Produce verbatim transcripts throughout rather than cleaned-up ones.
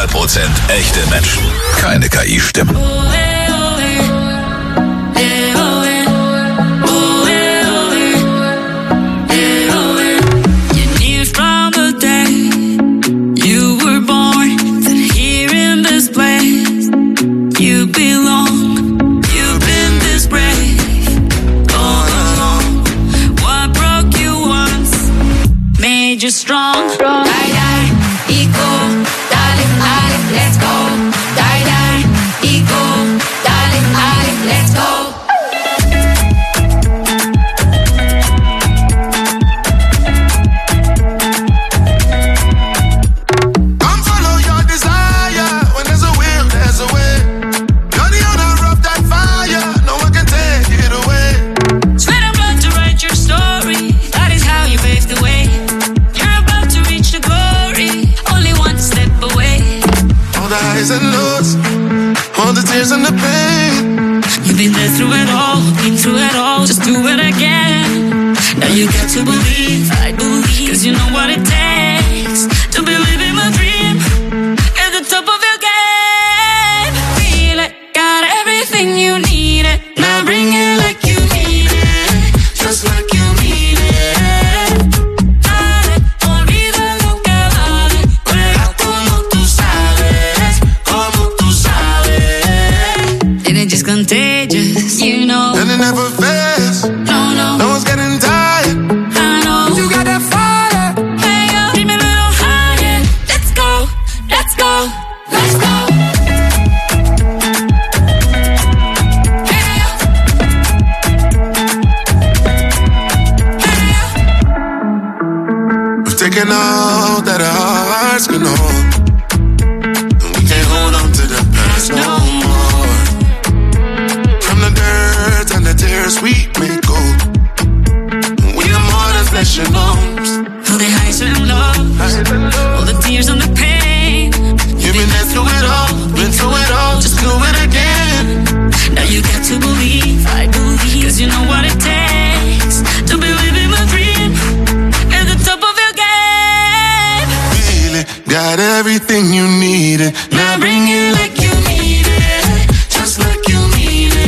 hundert Prozent echte Menschen. Keine K I-Stimmen. You're strong, strong. Die, die, ego, darling, darling, let's go. Die, die, ego, darling, darling, let's go. Come follow your desire. When there's a will, there's a way. You're the owner of that fire. No one can take it away. Sweat and blood to write your story. That is how you pave the way. Highs and lows, all the tears and the pain. You've been there through it all, been through it all. Just do it again. Now you got to believe, I believe, cause you know what it takes to be living my dream at the top of your game. Feel it, got everything you need it. Now bring it like you need it, just like you need it. Contagious, you know. And it never fails. No, no. No one's getting tired. I know. You got that fire. Hey, yo, keep me a little higher. Let's go, let's go, let's go. Hey, yo. Hey, yo. We've taken all that our hearts can hold. And we can't hold on to the past no more. And the tears we may go. We are more than flesh and bones. All the highs and lows, all the tears and the pain. You've been there through it all, been through it all. Just do it again. Now you got to believe, I believe, cause you know what it takes to be living my dream at the top of your game. Feel it, got everything you needed. Now bring it like you need it, just like you need it.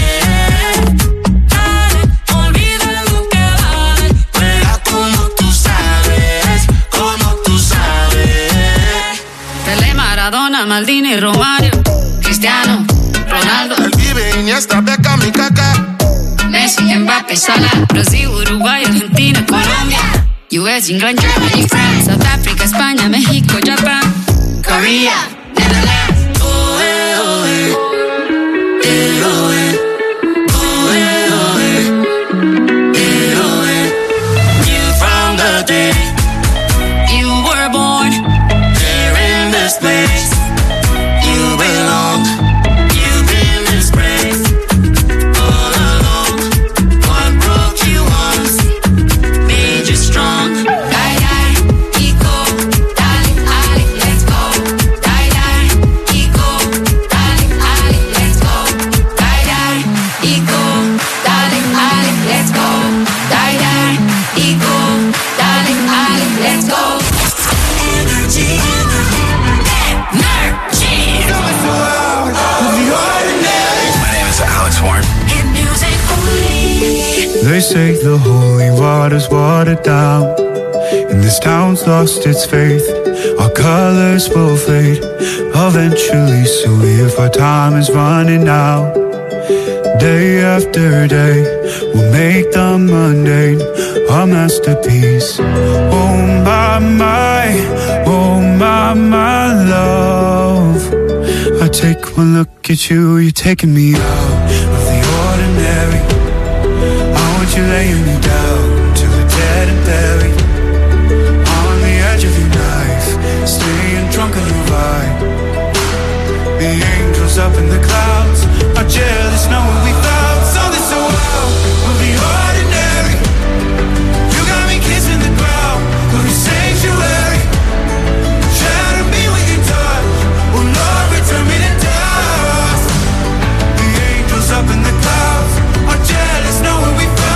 Maradona, Maldini, Romario, Cristiano, Ronaldo. El Pibe, Iniesta, Beckham y Kaká. Messi, Mbappé, Salah. Brasil, Uruguay, Argentina, Colombia. U S, England, Germany, France, South Africa, España, México, Japan, Korea, Netherlands. Oh, eh, oh, eh. Eh, oh, eh. Oh, eh, oh, eh. Eh, oh, eh. You from the day you were born. This place you belong. You've been disgraced all along. What broke you once made you strong. Die, die, ego, darling, darling, let's go. Die, die, ego, darling, darling, let's go. Die, die, ego, darling, darling, let's go. Die, die, ego, darling, darling, let's go. Energy, energy. They say the holy water's watered down, and this town's lost its faith. Our colors will fade eventually, so if our time is running out, day after day, we'll make the mundane our masterpiece. Oh my, my, oh my, my love, I take one look at you, you're taking me out of the ordinary. You're laying me down to the dead and buried on the edge of your knife, staying drunk on your vibe. The angels up in the clouds are jealous knowing we found something so wild. We'll be ordinary. You got me kissing the ground, we'll be sanctuary. Shadow me with your touch, oh Lord, return me to dust. The angels up in the clouds are jealous knowing we found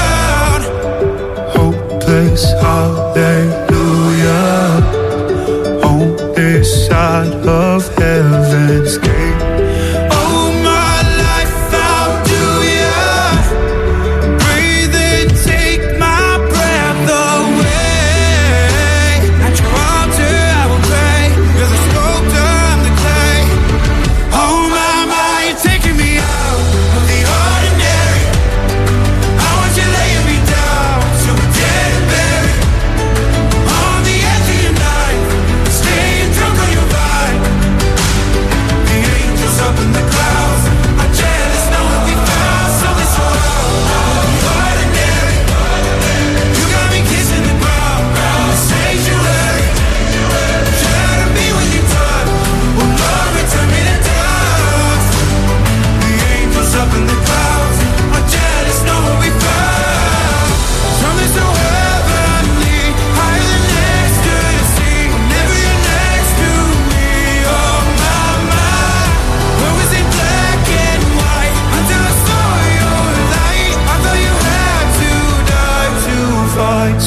hopeless, hallelujah, on this side of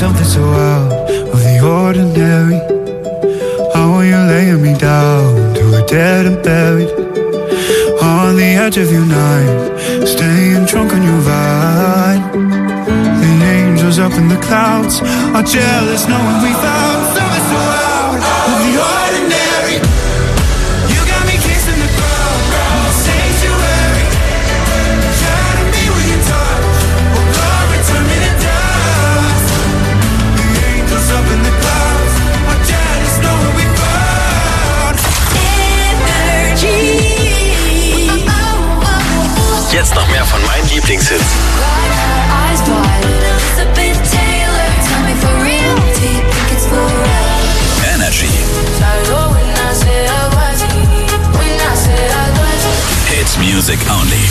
something so out of the ordinary. How are you laying me down to a dead and buried? On the edge of your night, staying drunk on your vine. The angels up in the clouds are jealous knowing we found something so out of the ordinary. You got me kissing the ground, the sanctuary. Trying to be with your touch, oh Lord, return me to dust. The angels up in the clouds are jealous knowing we found energy. Jetzt noch mehr von meinen Lieblingshits. Energy. Hits music only.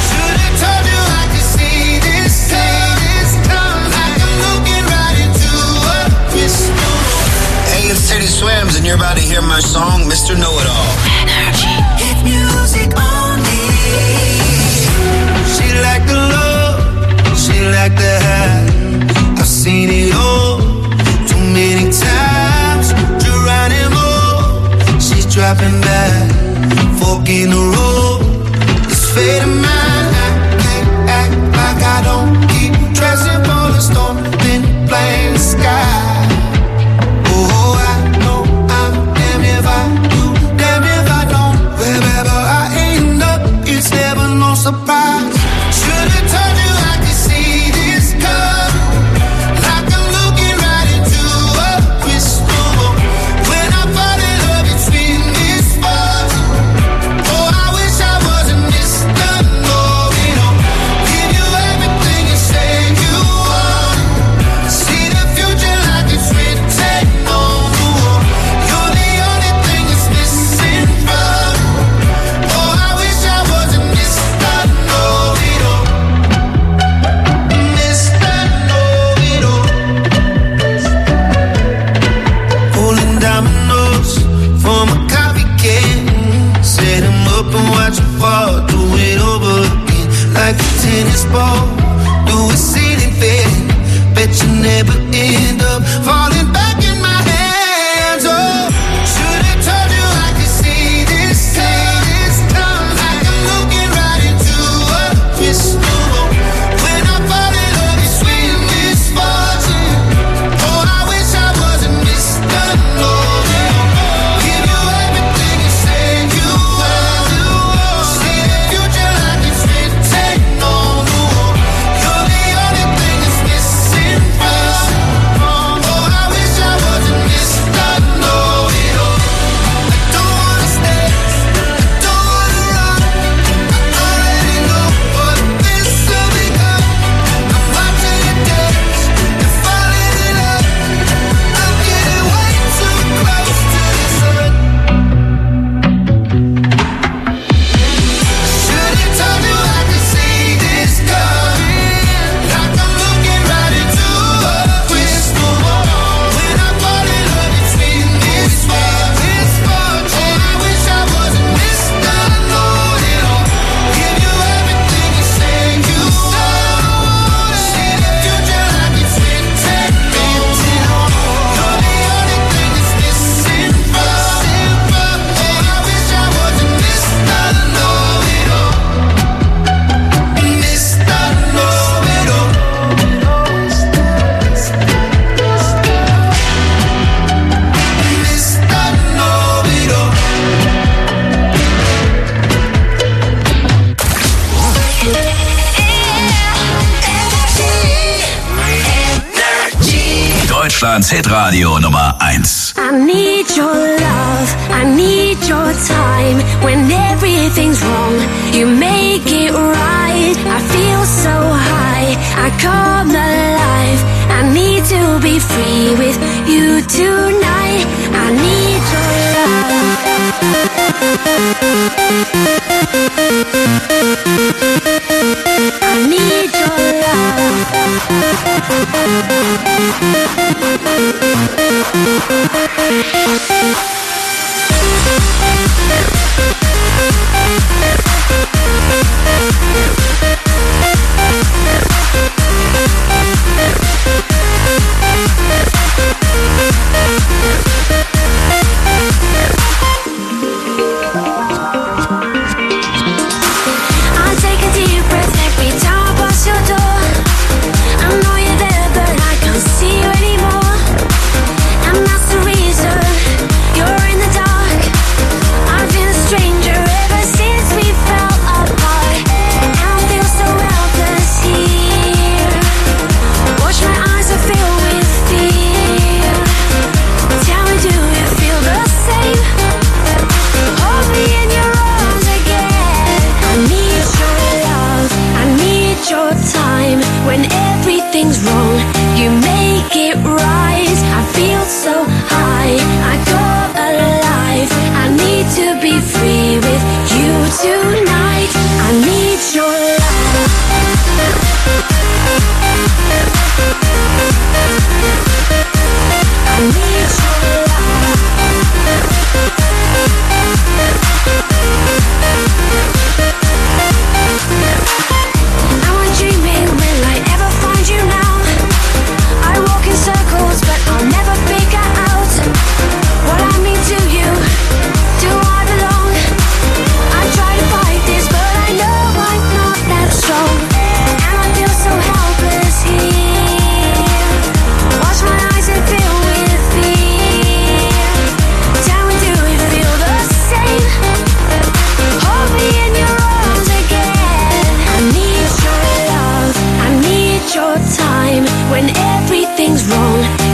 Hey, it's Teddy Swims, and you're about to hear my song, Mister Know-It-All. Energy. Hit music only. She like the love, she like the high. I've seen it all too many times. Geronimo, she's dropping back, fork in the road. This fate of mine, I can't act like I don't keep dressing for the storm in plain sky. Oh, I know I'm damn if I do, damn if I don't. Wherever I end up, it's never no surprise. Should've told you I could see this coming, like I'm looking right into a crystal ball. When I fall in love, it's been this far. Oh, I wish I wasn't Mister Know-It-All. Give you everything you say you want. See the future like it's written on the wall. You're the only thing that's missing from me. Oh, I wish I wasn't Mister Know-It-All. Mister Know-It-All. Pulling dominoes from a copycat. Set him up and watch him fall. Do it over again like a tennis ball. Do a ceiling fan. Bet you never end up falling back in my hands. Oh, should've told you I could see this, see this coming. Like I'm looking right into a crystal ball. When I fall in love, it's sweet misfortune. Oh, I wish I wasn't Mister Know-It-All. Give you everything you say you want. See the future like it's written on the wall. You're the only thing that's missing from me. Oh, I wish I wasn't Mister Know-It-All. I don't wanna stay, I don't wanna run. I already know what this will become. I'm watching you dance and falling in love. I'm getting way too close to the sun. Should've told you I could see this coming, like I'm looking right into a crystal ball. When I fall in love, it's been this far, this far. Oh, I wish I wasn't Mister Know-It-All. Give you everything you say you want. See the future like it's written on the wall. You're the only thing that's missing from me. Oh, I wish I wasn't Mister Know-It-All. Mister Know-It-All. Mister Know-It-All. Deutschlands Hitradio Nummer eins. I need your love, I need your time. When everything's wrong, you make it right. I feel so high, I come alive. I need to be free with you tonight. I need your love. I need your love.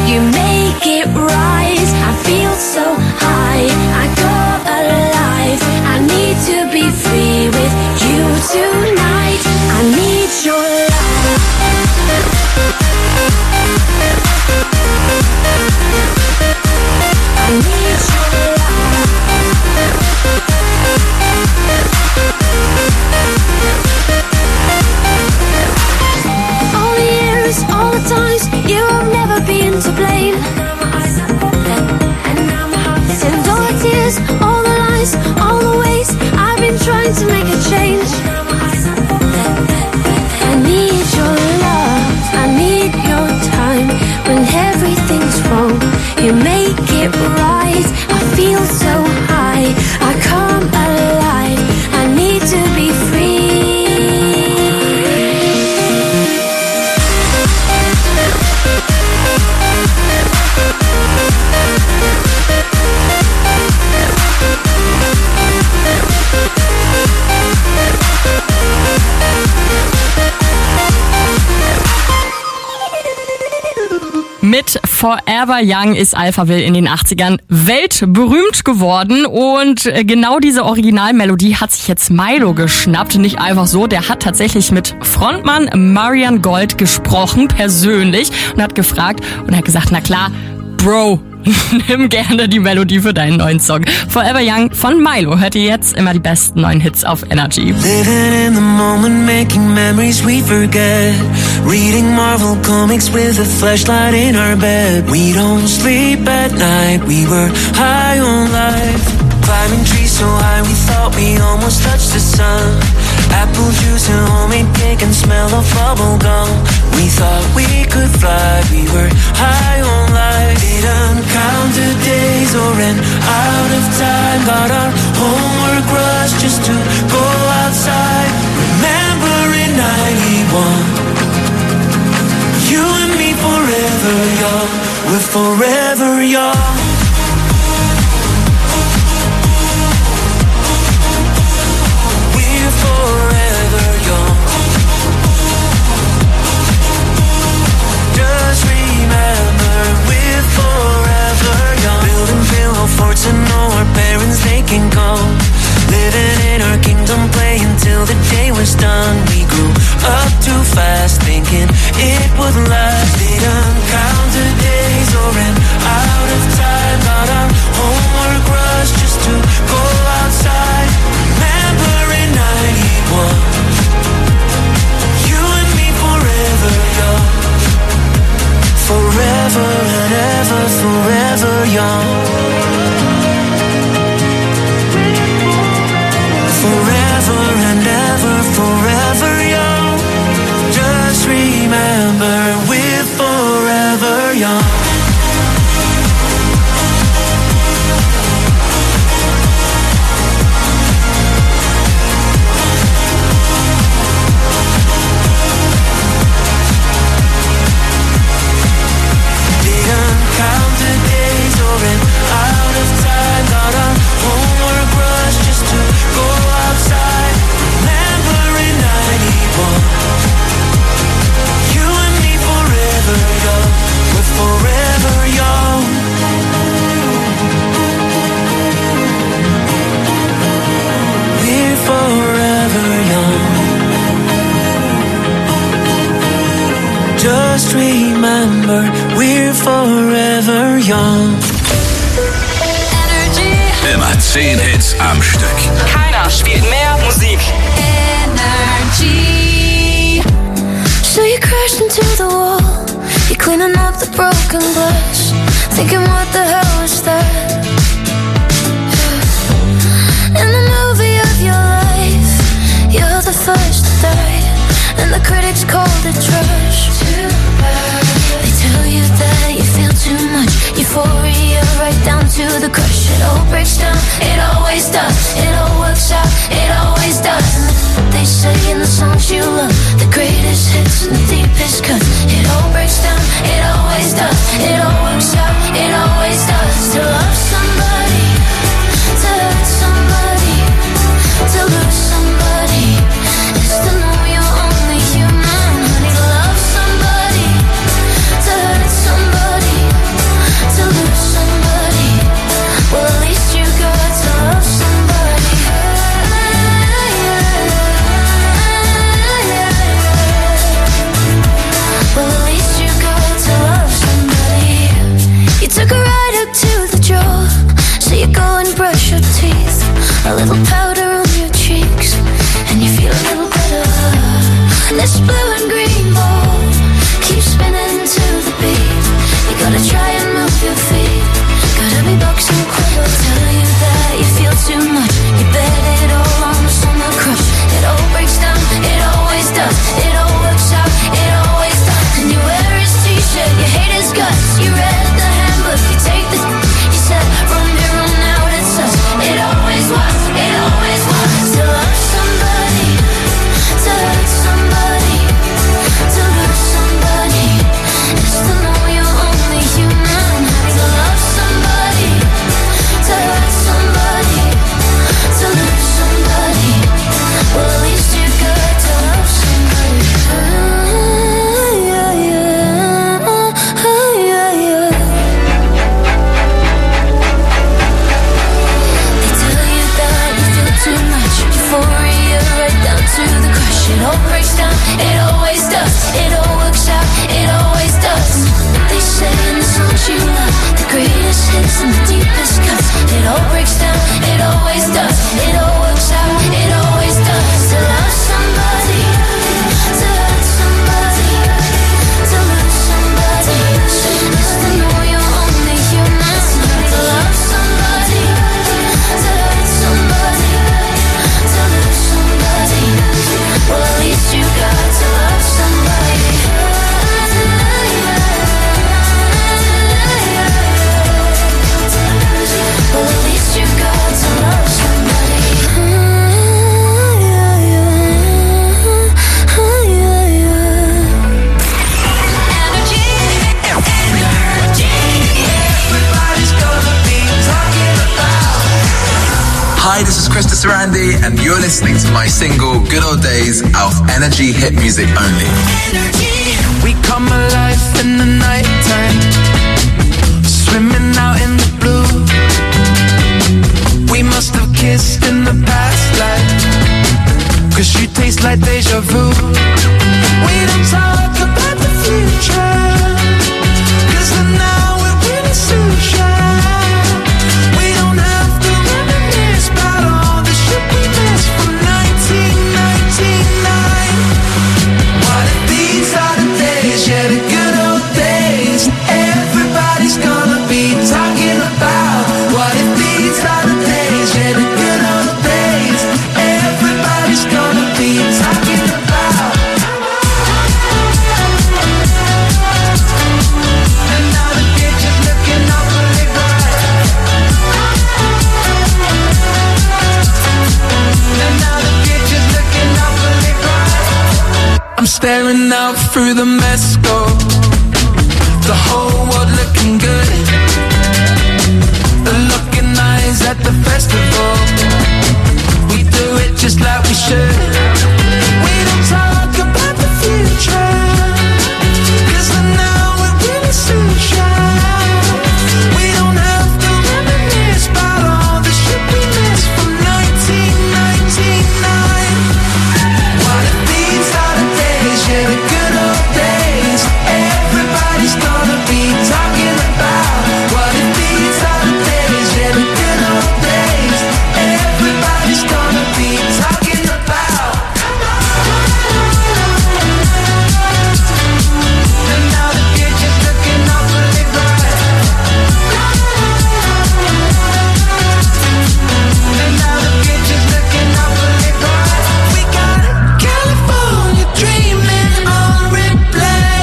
you make it right. I feel so high, I come alive. I need to be free with you tonight. I need your love. I need your love. All the years, all the times, you have never been to blame. And all the tears, all the lies, all the ways I've been trying to make a change. I need your love, I need your time. When everything's wrong, you make it right. I feel so high, I come alive. I need to be free. Mit Forever Young ist Alphaville in den achtzigern weltberühmt geworden und genau diese Originalmelodie hat sich jetzt Milo geschnappt. Nicht einfach so, der hat tatsächlich mit Frontmann Marian Gold gesprochen, persönlich, und hat gefragt und hat gesagt, na klar, Bro, nimm gerne die Melodie für deinen neuen Song. Forever Young von Milo. Hört ihr jetzt immer die besten neuen Hits auf Energy. Living in the moment, making memories we forget. Reading Marvel comics with a flashlight in our bed. We don't sleep at night, we were high on life. Climbing trees so high we thought we almost touched the sun. Apple juice and homemade cake and smell of bubble gum. We thought we could fly, we were high on life. Didn't count the days or ran out of time. Got our homework rush just to go outside. Remember in ninety-one, you and me forever young. We're forever young. Forever young. Just remember we're forever young. Building pillow forts and know our parents they can come. Living in our kingdom, playing till the day was done. We grew up too fast, thinking it would last. Didn't count the days or ran out of time. Got our homework rush just to go outside. Remember in ninety-one, you and me forever young. Forever and ever, forever young. Forever and ever, forever young. Just remember we're forever young. Count the days or ran out of time. Got our homework rush just to go outside. Remember in ninety-one, you and me forever young. We're forever young. We're forever young. Just remember we're forever young. Energy. Immer zehn Hits am Stück. Keiner spielt mehr Musik. Energy. So you crashed into the wall. You're cleaning up the broken glass. Thinking what the hell was that? In the movie of your life, you're the first to die. And the critics called it trash. They tell you that you feel too much. Euphoria right down to the crush. It all breaks down, it always does. It all works out, it always does. And they say in the songs you love, the greatest hits and the deepest cuts. It all breaks down, it always does. It all works out, it always does. To love somebody, to hurt somebody, to lose somebody, is to know you're only human. Honey, to love somebody, to hurt somebody, A little powder on your cheeks, and you feel a little better. This blue and green ball keeps spinning to the beat. You gotta try and move your feet. Gotta be boxing quicker. Tell you that you feel too much. You bet it all on the summer crush. It all breaks down, it always does. It all works out, it always does. And you wear his t-shirt, you hate his guts. You read the handbook, you take the. You said from here on out it's us. It always was, it always was. To love somebody, to hurt somebody, to lose somebody. It's to know you're only human. To love somebody, to hurt somebody, to lose somebody. Well, at least you got to love somebody. Ah, yeah, yeah. Ah, yeah, yeah. They tell you that you feel too much. Euphoria right down to the crush. It all breaks down, it always does. It all works out, it always does. They say in the songs you love, the greatest hits and the deepest cuts. It all breaks down, it always does. It all works out, it always does. To love somebody, to hurt somebody, to lose somebody. Just to know you're only human. To love somebody, to hurt somebody, to lose somebody. Well, at least you got to love somebody. Well, at least you got to love somebody. Energy, energy. Everybody's gonna be talking about. Hi, this is Krista Sarandi, and you're listening to my single Good Old Days of Energy Hit Music Only. We come alive in the nighttime, swimming out in the blue. We must have kissed in the past life, 'cause you taste like deja vu. We don't talk about the future, 'cause the now it really suits ya. We don't have to reminisce about all the shit we missed from nineteen ninety-nine. What if these are the days, yeah, the good old days? Everybody's gonna be talking about. What if these are the days, yeah, the good old days? Everybody's gonna be talking about. And now the future's looking awfully bright. And now the future's looking awfully bright. I'm staring out through the mesoscope, the whole world looking good. The looking eyes at the festival, we do it just like we should. We don't talk about the future, 'cause the now it really suits ya. We don't have to reminisce about all the shit we missed from nineteen ninety-nine. What if these are the days, yeah, the good old days? Everybody's gonna be talking about. What if these are the days, yeah, the good old days? Everybody's gonna be talking about. And now the future's looking awfully bright. And now the future's looking awfully bright. We got California dreaming on replay.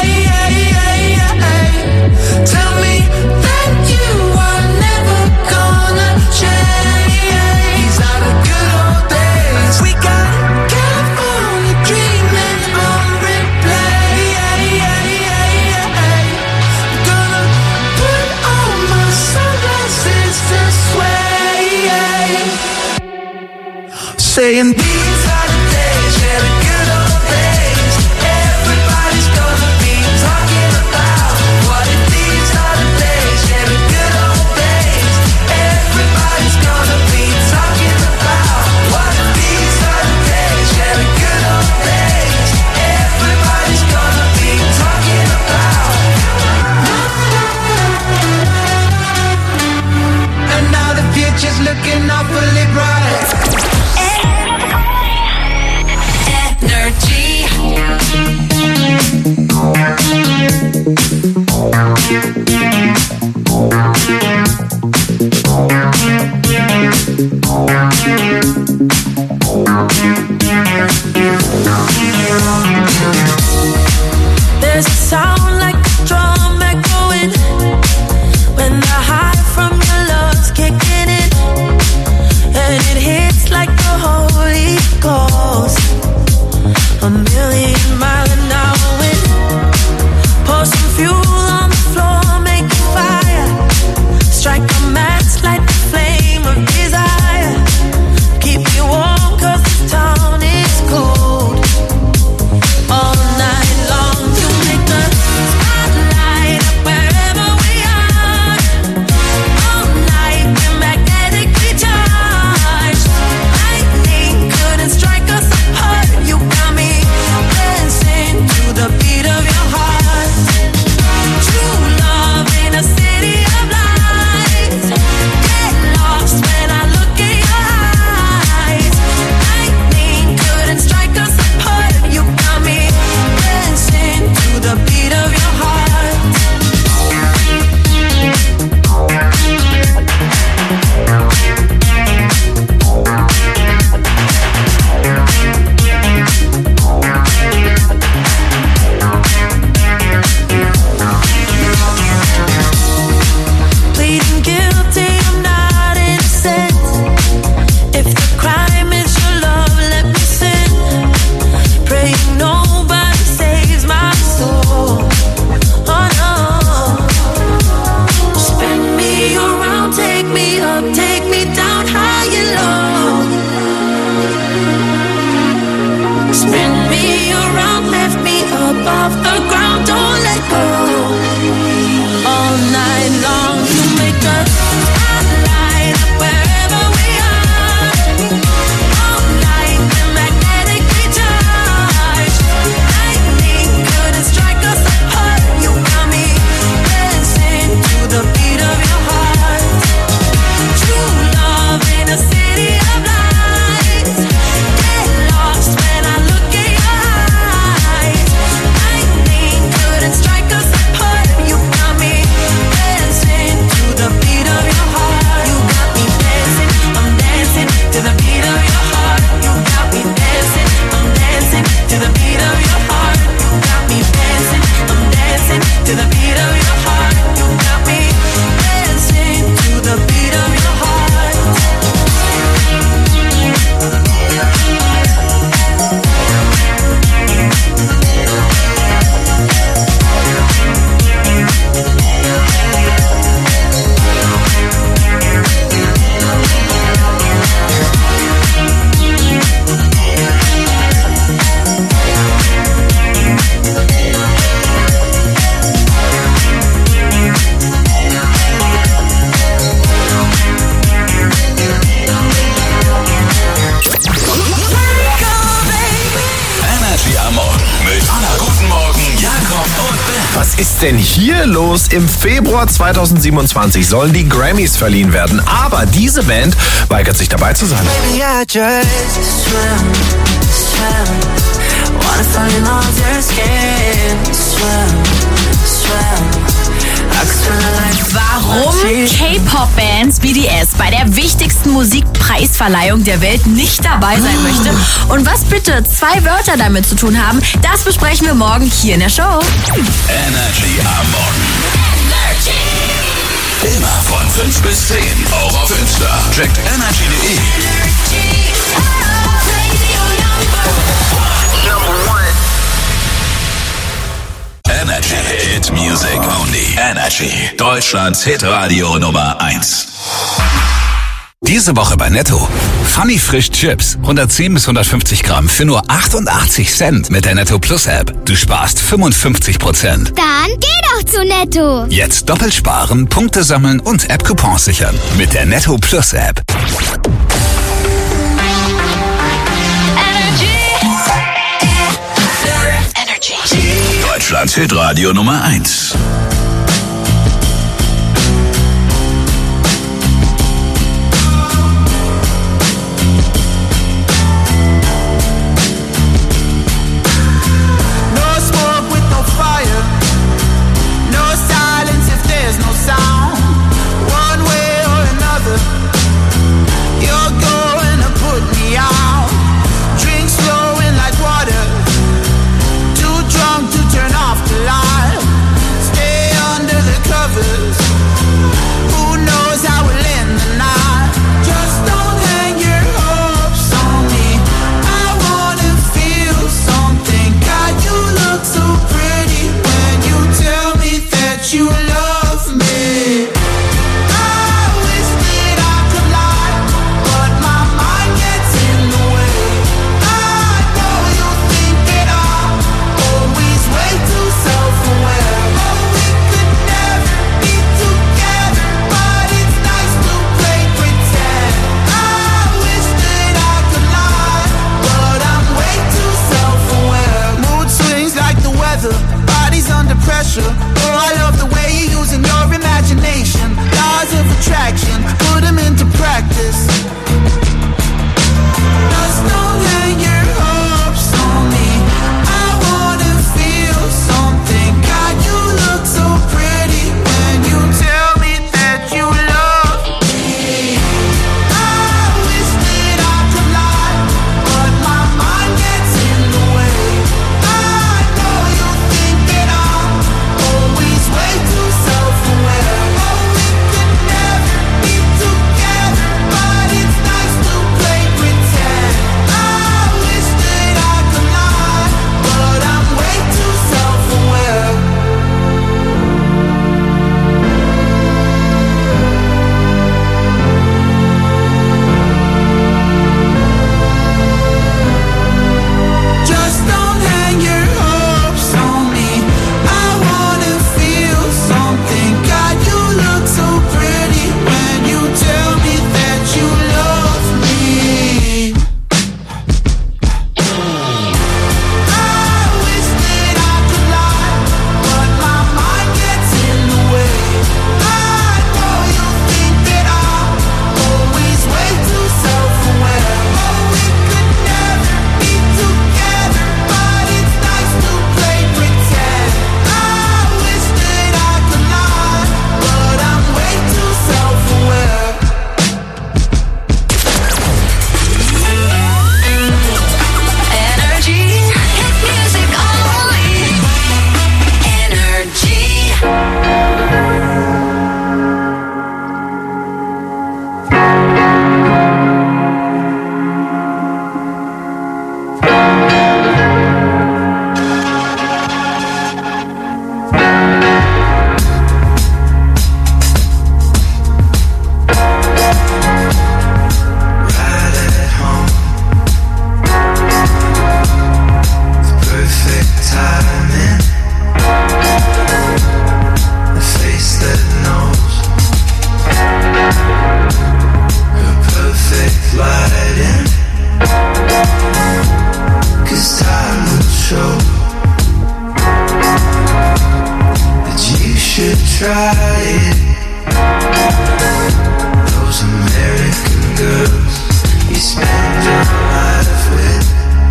Tell me that you are never gonna change. These are the good old days. We got California dreaming on replay. I'm gonna put on my sunglasses to sway, saying these are the days, yeah, the good old days. Everybody's gonna be talking about. What if these are the days, yeah, the good old days? Everybody's gonna be talking about. What if these are the days, yeah, the good old days? Everybody's gonna be talking about. And now the future's looking awfully bright. There's a sound like a drum echoing when the high from your love's kicking in, and it hits like the Holy Ghost. A million mile an hour wind. Pour some fuel on the floor, make a fire. Strike a match, light the flame of desire. Keep me warm 'cause the town is cold. All night long to make the spotlight up wherever we are. All night we're magnetically charged. Lightning couldn't strike us apart. You got me dancing to the beat of your heart. True love in a city of lights. Get lost when I look in your eyes. Lightning couldn't strike us apart. You got me dancing to the beat of your heart. Pleading guilty, I'm not innocent. If the crime is your love, let me sin. Praying nobody saves my soul. Oh no. Spin me around, take me up, take me down high and low. Spin me around, lift me up off the ground, don't let go. All night long to make the spotlight up wherever we are. All night we're magnetically charged. Lightning couldn't strike us apart. You got me dancing to the beat of your heart. True love in a city of lights. Get lost when I look in your eyes. Lightning couldn't strike us apart. You got me dancing to the beat of your heart. You got me dancing, I'm dancing to the beat of your heart. You got me dancing, I'm dancing to the beat of your heart. You got me dancing, I'm dancing to the beat of your heart. You got me dancing to the beat of your heart. Energy am Morgen mit Anna. Guten Morgen, Jakob und Ben. Was ist denn hier los? Im Februar zweitausendsiebenundzwanzig sollen die Grammys verliehen werden, aber diese Band weigert sich dabei zu sein. Baby, I just swim, swim. Wanna fall in love with your skin. Swim, swim. Warum K-Pop-Bands B D S bei der wichtigsten Musikpreisverleihung der Welt nicht dabei sein möchte und was bitte zwei Wörter damit zu tun haben, das besprechen wir morgen hier in der Show. Energy am Morgen. Energy. Immer von fünf bis zehn, auch auf Insta. Checkt energy punkt de. Energy Hit Music Only. Energy. Deutschlands Hitradio Nummer eins. Diese Woche bei Netto. Funny Frisch Chips. hundertzehn bis hundertfünfzig Gramm für nur achtundachtzig Cent mit der Netto Plus App. Du sparst fünfundfünfzig Prozent. Dann geh doch zu Netto. Jetzt doppelt sparen, Punkte sammeln und App-Coupons sichern. Mit der Netto Plus App. Deutschlands Hitradio Nummer eins. No smoke with no fire. No silence if spend your life with.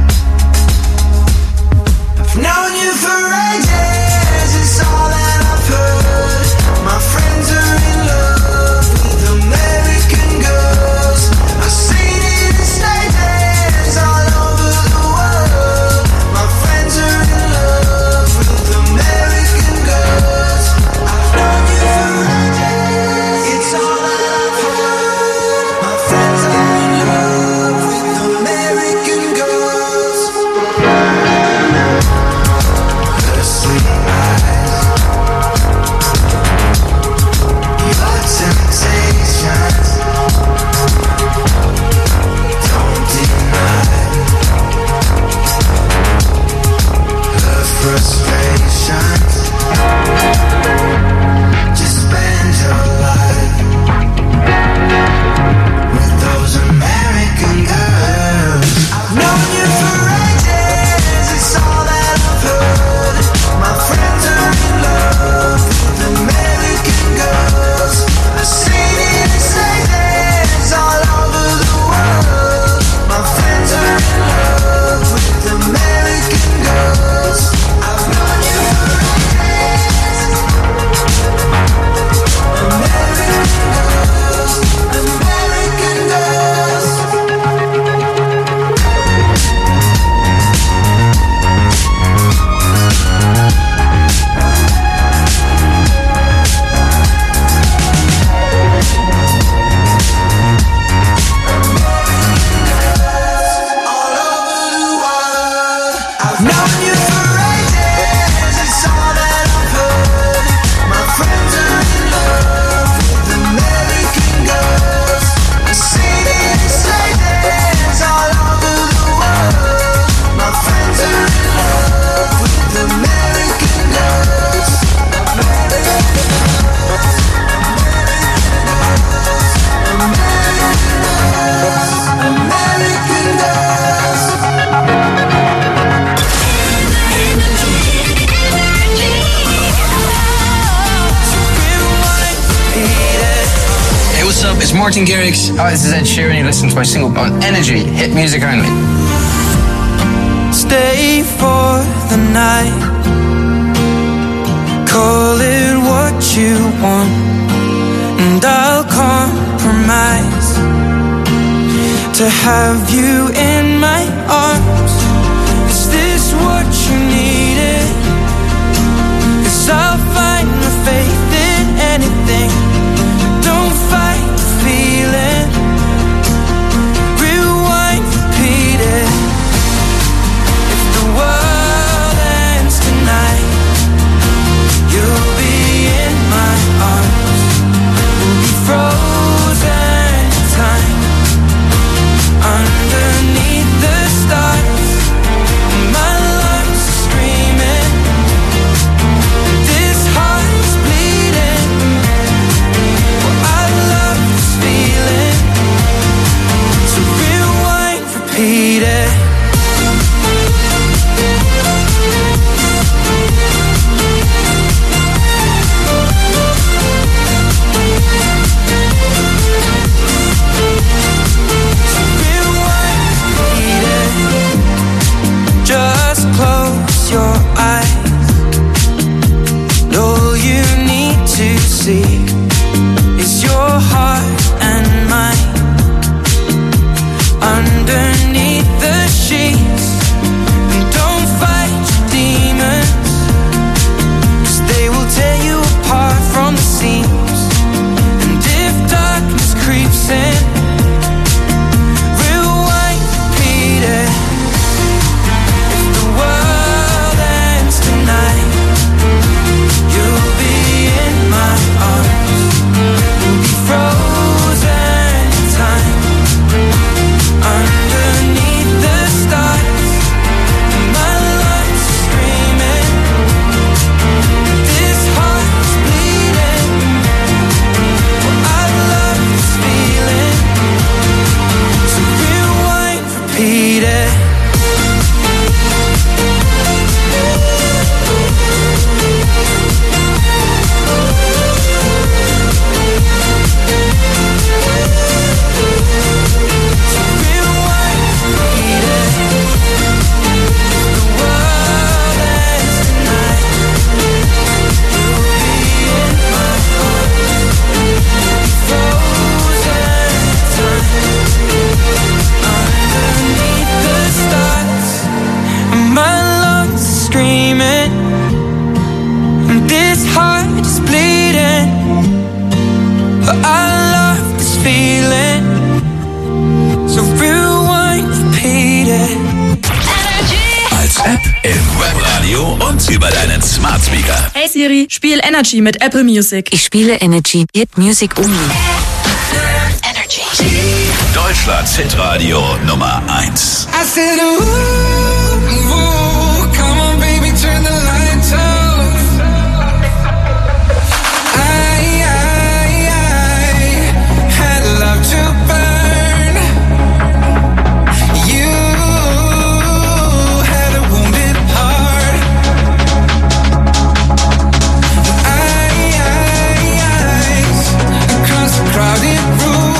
I've known you for ages, it's all that I've heard. My friends are in love with American girls. I've seen it in stages all over the world. My friends are in love with American girls. I've known you for ages, it's all that I've heard. My friends are in love with American girls. Her sweet eyes, your temptations, don't deny her frustrations. Just spend your life with those American girls. I've known you for ages, it's all that I've heard. My friends are in love with American girls. I've seen it in stages all over the world. My friends are in love with American girls. I've known you for ages. American girls, American girls. All over the world. I've known you for ages, it's all that I've heard. My friends are in love with American girls. I've seen it in stages all over the world. My friends are in love with American girls. American girls, American girls, American girls. Hey, what's up? It's Martin Garrix. Hi, this is Ed Sheeran. You listen to my single on Energy, hit music only. Stay for the night. Call it what you want, and I'll compromise to have you in my arms. Is this what you needed? 'Cause I'll find the faith in anything. Don't fight the feeling. Rewind, repeat it. If the world ends tonight, you'll be in my arms. We'll be frozen in time underneath the stars. Speaker. Hey Siri, spiel Energy mit Apple Music. Ich spiele Energy, Hit Music only. Energy. Deutschlands Hitradio Nummer eins. I said, ooh, ooh, come on baby, turn the lights off. I, I, I had love to burn. You had a wounded heart. I, I, I across the crowded room.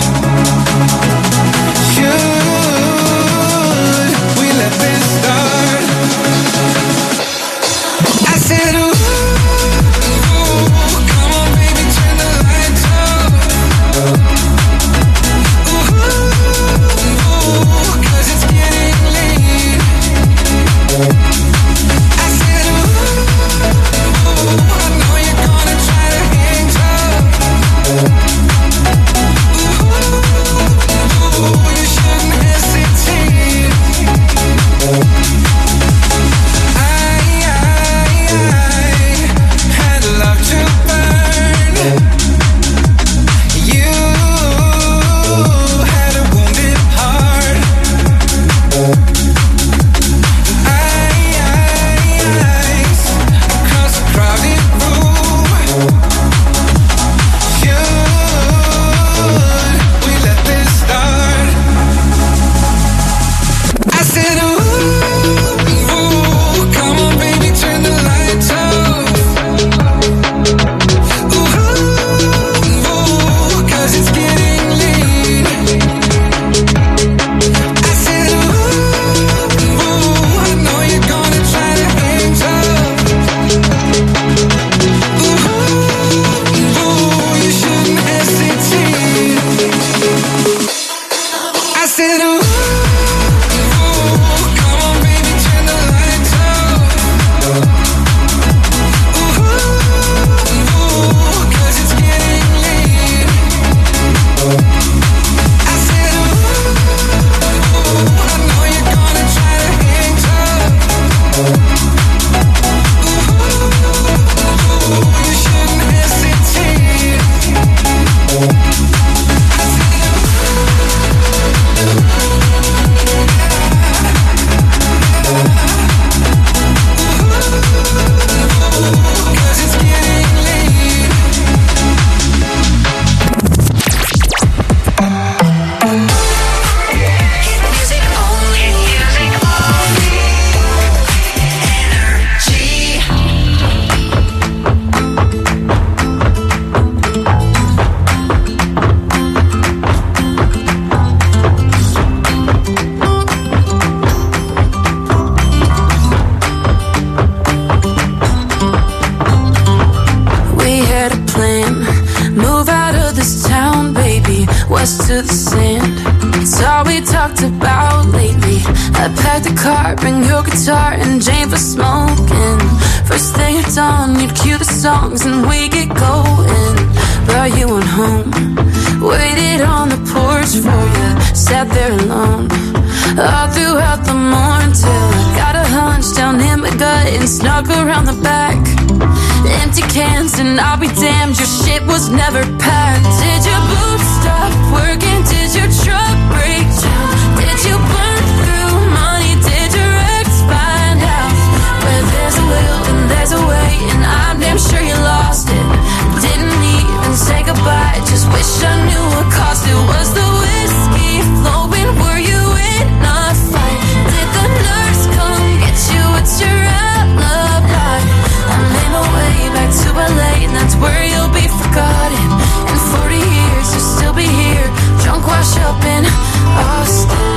To the sand. It's all we talked about lately. I packed the car, bring your guitar and Jane for smoking. First thing at dawn, you'd cue the songs and we get going. Brought you on home, waited on the porch for you, sat there alone all throughout the morning till I got a hunch down in my gut and snuck around the back. Empty cans and I'll be damned, your shit was never packed. Did your boots stop working? Did your truck break down? Did you burn through money? Did your ex find out? Where there's a will and there's a way, and I'm damn sure you lost it. Didn't even say goodbye, just wish I knew what cost it. Was the whiskey flowing? Were you in a fight? Did the nurse come get you? What's your alibi? I made my way back to L A, and that's where you'll be forgotten. In forty years you'll still be here, drunk, wash up in Austin.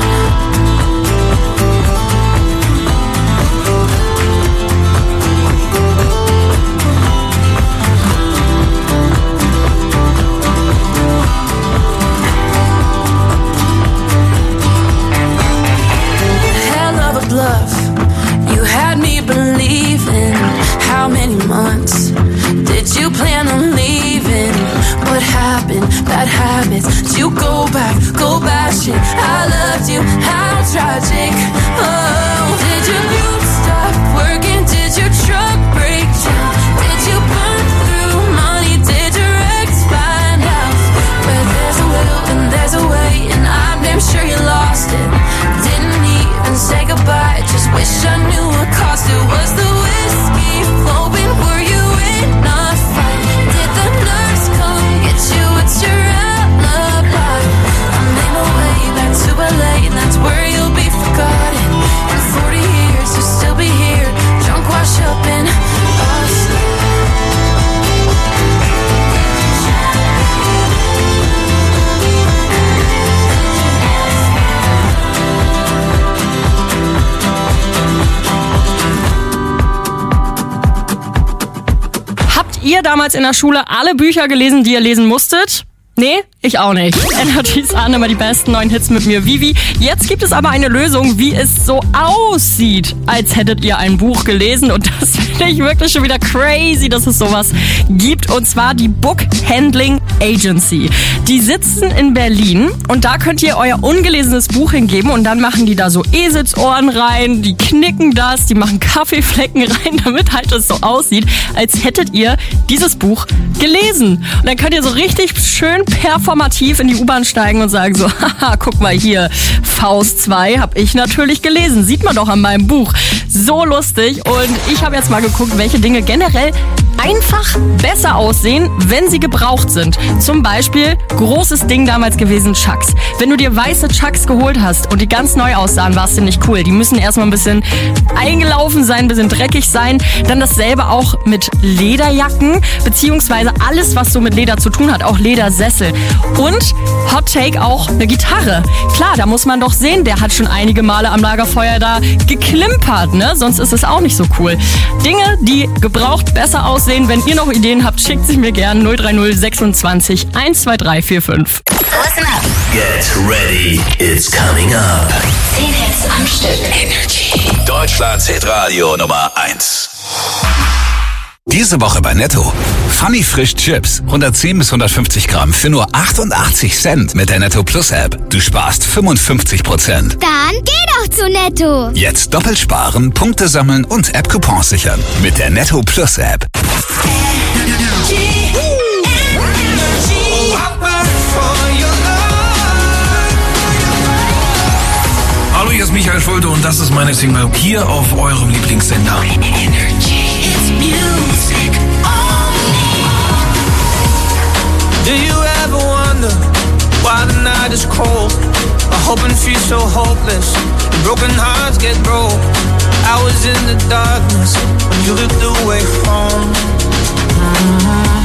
Hell of a bluff, you had me believing. How many months did you plan on leaving? What happened? Bad habits. Did you go back, go bashing? I loved you, how tragic. Oh, did your boots stop working? Did your truck break down? ihr damals in der Schule alle Bücher gelesen, die ihr lesen musstet? Nee, ich auch nicht. Energy's an, immer die besten neuen Hits mit mir, Vivi. Jetzt gibt es aber eine Lösung, wie es so aussieht, als hättet ihr ein Buch gelesen. Und das finde ich wirklich schon wieder crazy, dass es sowas gibt. Und zwar die Book Handling Agency. Die sitzen in Berlin und da könnt ihr euer ungelesenes Buch hingeben und dann machen die da so Eselsohren rein, die knicken das, die machen Kaffeeflecken rein, damit halt es so aussieht, als hättet ihr dieses Buch gelesen. Und dann könnt ihr so richtig schön performativ in die U-Bahn steigen und sagen so, haha, guck mal hier, Faust zwei habe ich natürlich gelesen. Sieht man doch an meinem Buch. So lustig. Und ich habe jetzt mal geguckt, welche Dinge generell einfach besser aussehen, wenn sie gebraucht sind. Zum Beispiel, großes Ding damals gewesen, Chucks. Wenn du dir weiße Chucks geholt hast und die ganz neu aussahen, war es dir nicht cool. Die müssen erstmal ein bisschen eingelaufen sein, ein bisschen dreckig sein. Dann dasselbe auch mit Lederjacken, beziehungsweise alles, was so mit Leder zu tun hat, auch Ledersessel. Und Hot Take auch eine Gitarre. Klar, da muss man doch sehen, der hat schon einige Male am Lagerfeuer da geklimpert, ne? Sonst ist es auch nicht so cool. Dinge, die gebraucht besser aussehen. Wenn ihr noch Ideen habt, schickt sie mir gern null drei null sechsundzwanzig eins zwei drei vier fünf. Listen up. Get ready, it's coming up. zehn Hits am Stück. Energy. Deutschlands Hitradio Nummer eins. Diese Woche bei Netto. Funny Frisch Chips. hundertzehn bis hundertfünfzig Gramm für nur achtundachtzig Cent mit der Netto Plus App. Du sparst fünfundfünfzig Prozent. Dann geh doch zu Netto. Jetzt doppelt sparen, Punkte sammeln und App-Coupons sichern. Mit der Netto Plus App. Hallo, hier ist Michael Schulte und das ist meine Single hier auf eurem Lieblingssender. Music only. Do you ever wonder why the night is cold? I hope and feel so hopeless. Broken hearts get broke. I was in the darkness when you looked away home. Mm-hmm.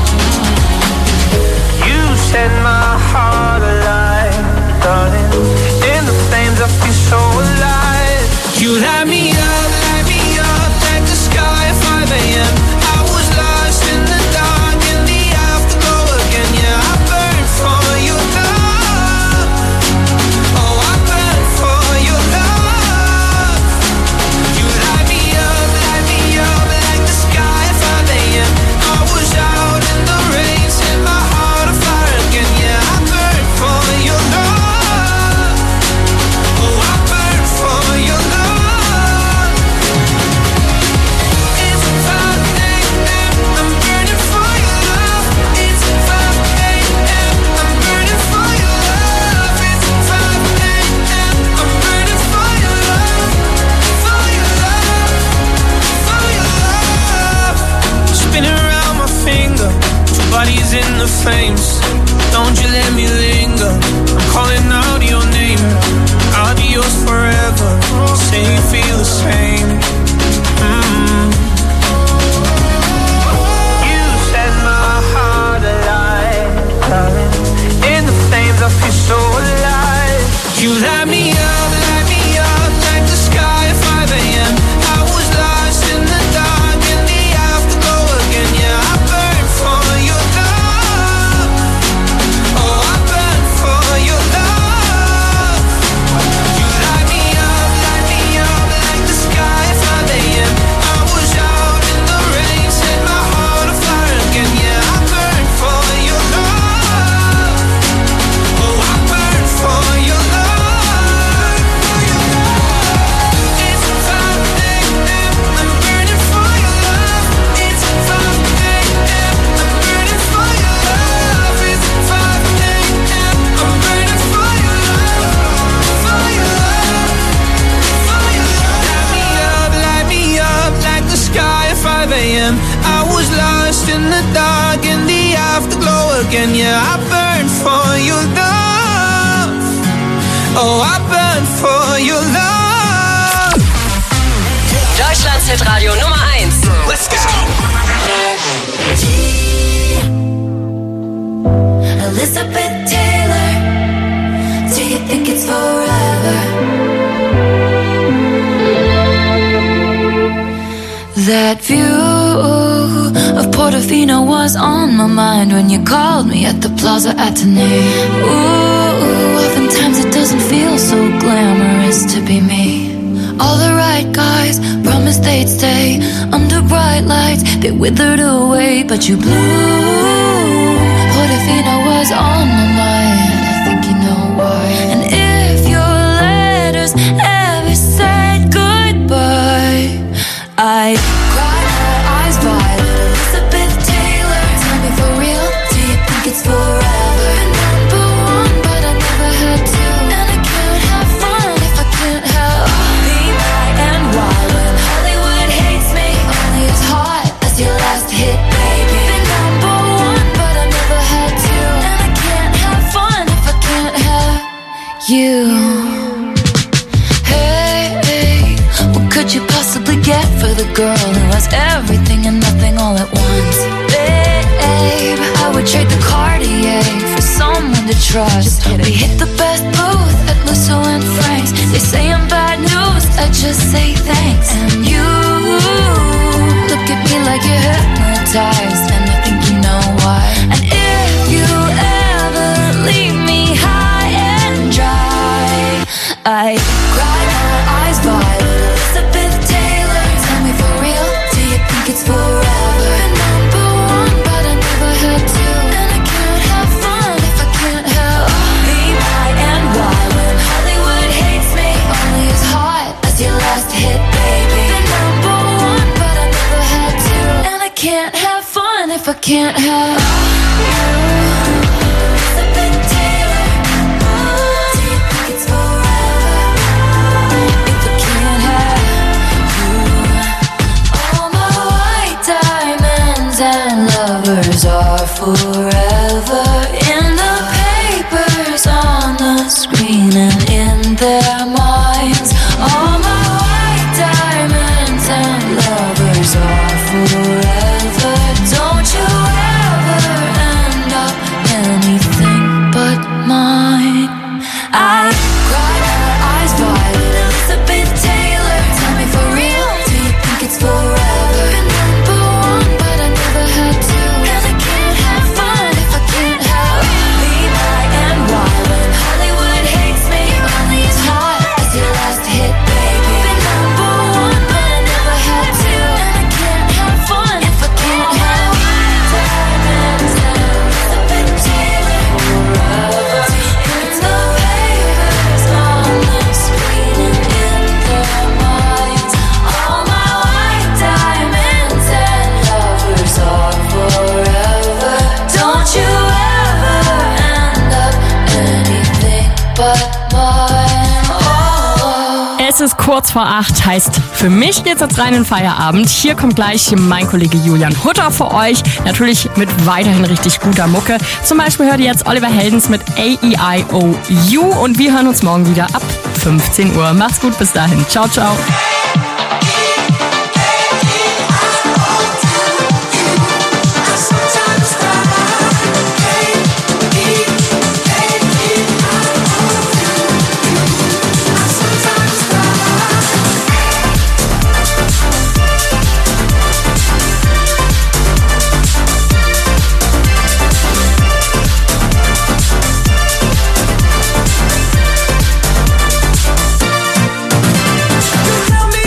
You set my heart alive, darling. In the flames I feel so alive. You light me up, light me up like the sky at five a.m. I was lost in the dark in the afterglow again. Yeah, I burned for your love. Oh, I burned for your love. You light me up, light me up like the sky at five a.m. I was out in the rain, set my heart on fire again. Yeah, I burned for your love. Oh, I burned for your love. Bodies in the flames, don't you let me linger. I'm calling out your name, I'll be yours forever. Say you feel the same. Mm-hmm. You set my heart alive, darling. In the flames I feel so alive. You light me up, light me up like the sky at five a.m. I was lost in the dark in the afterglow again. Yeah, I burned for your love. Oh, I burned for your love. You light me up, light me up like the sky at five a.m. I was out in the rain, set my heart on fire again. Yeah, I burned for your love. Oh, I burned for your love. It's five a.m. I'm burning for your love. It's five a.m. I'm burning for your love. It's five a.m. I'm burning for your love. For your love. For your love. Light me up, light me up like the sky at five a.m. I was lost in the dark in the afterglow again. Yeah, I burned for your love. Oh, I burned for your love. Deutschlands Hitradio Nummer eins. Let's go. Elizabeth Taylor, do you think it's forever? That view of Puerto Portofino was on my mind when you called me at the Plaza Athénée. Ooh, oftentimes it doesn't feel so glamorous to be me. All the right guys promised they'd stay under bright lights. They withered away, but you blew. Portofino was on my mind, I think you know why. And if your letters ever said goodbye, I'd cry my eyes violet. Elizabeth Taylor, tell me for real, do you think it's forever? Number one, but I never had to. And I can't have fun if I can't have Be My and Why when Hollywood hates me. Only as hot as your last hit, baby. Been number one, but I never had to. And I can't have fun if I can't have you. Could you possibly get for the girl who has everything and nothing all at once? Babe, I would trade the Cartier for someone to trust. We hit the best booth at Musso and Frank's. They say I'm bad news, I just say thanks. And you look at me like you're hypnotized, and I think you know why. And if you ever leave me high and dry, I cry my eyes violet. It's forever. Number one, but I never had to. And I can't have fun if I can't have Be My and Why when Hollywood hates me. Only as hot as your last hit, baby. Been number one, but I never had to. And I can't have fun if I can't have you. Elizabeth Taylor, do you think it's forever? If I can't have and lovers are forever in the papers, on the screen, and in their minds. All my white diamonds and lovers are forever. Don't you ever end up anything but mine. I cry my eyes violet. Elizabeth Taylor, tell me for real, do you think it's forever? Es ist kurz vor acht, heißt für mich geht's jetzt rein in Feierabend. Hier kommt gleich mein Kollege Julian Hutter für euch. Natürlich mit weiterhin richtig guter Mucke. Zum Beispiel hört ihr jetzt Oliver Heldens mit A E I O U und wir hören uns morgen wieder ab fünfzehn Uhr. Macht's gut, bis dahin. Ciao, ciao. Tell me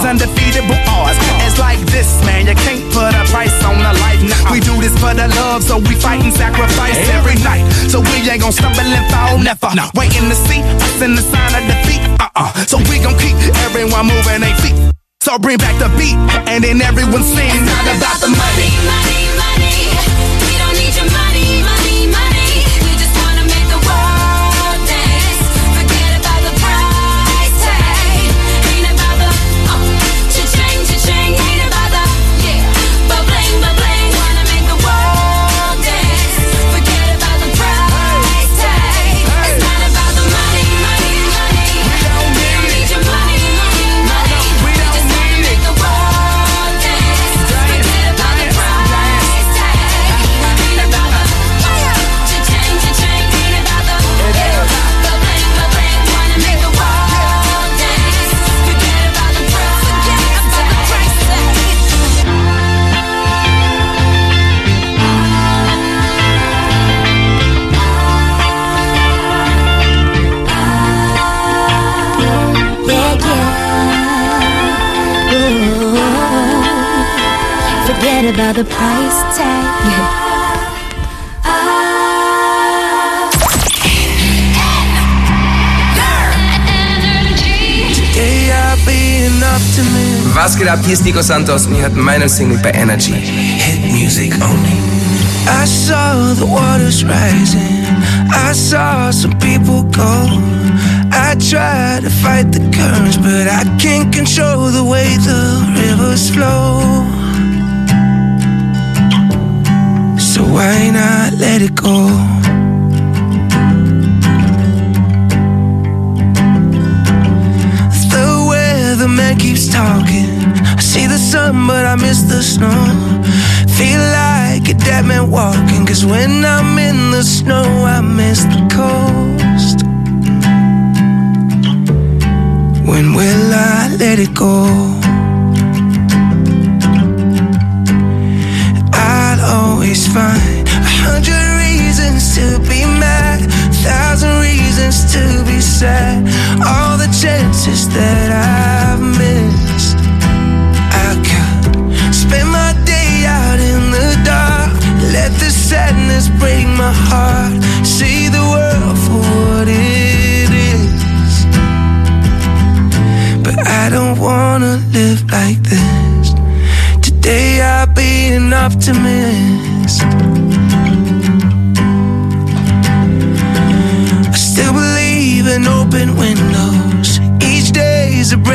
undefeatable odds. It's like this, man, you can't put a price on a life. Nah, we do this for the love, so we fight and sacrifice every night. So we ain't gon' stumble and fall, never. No. Waiting to see us in the sign of defeat. Uh-uh. So we gon' keep everyone moving their feet. So bring back the beat, and then everyone sing. It's not about the money, money, money. We don't need your money, money, money. We just wanna make the world dance. Forget about the price tag. Ain't about the uh, cha-ching, cha-ching. Ain't about the yeah, but bling, but bling. Wanna make the world dance. Forget about the price tag. It's not about the money, money, money. We don't need your money, money, money. We just wanna make the world dance. Forget about the price tag. Ain't about the cha-ching, cha-ching. Ain't about the yeah, but bling, but bling. Wanna make the world dance. Forget about the price, forget about the price tag. Yeah, yeah. Ooh. Forget about the price tag. Today I'll be an optimist. Was geht ab? Hier ist Nico Santos und ihr hört meine Single bei Energy. Hit music only. I saw the waters rising. I saw some people go. I tried to fight the currents, but I can't control the way the rivers flow. So why not let it go? The weatherman keeps talking. I see the sun, but I miss the snow. Feel like a dead man walking, 'cause when I'm in the snow I miss the coast. When will I let it go? I'll always find a hundred reasons to be mad, thousand reasons to be sad. All the chances that I've missed, I could spend my day out in the dark. Let the sadness break my heart. See the world for what it is. But I don't wanna live like this. Today I'll be an optimist. I still believe in open windows. Each day is a breath.